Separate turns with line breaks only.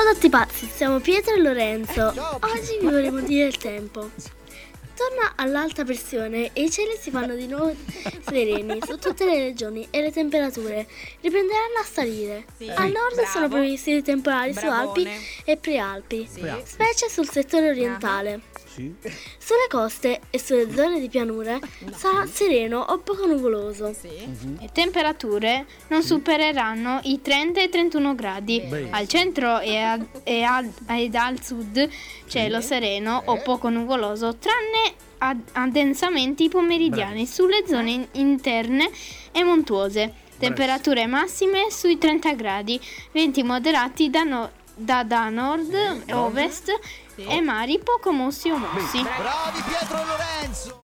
tutti pazzi, siamo Pietro e Lorenzo. Oggi vi vorremmo dire il tempo. Torna all'alta pressione e i cieli si fanno di nuovo sereni su tutte le regioni e le temperature riprenderanno a salire. Al nord sono previsti dei temporali su Alpi e Prealpi, specie sul settore orientale. Sulle coste e sulle zone di pianura sarà sereno o poco nuvoloso.
Le temperature non supereranno i 30 e 31 gradi. Al centro ed al sud cielo sereno o poco nuvoloso, tranne addensamenti pomeridiani sulle zone interne e montuose. Temperature massime sui 30 gradi, venti moderati da nord-ovest e mari poco mossi o mossi.
Bravi Pietro e Lorenzo!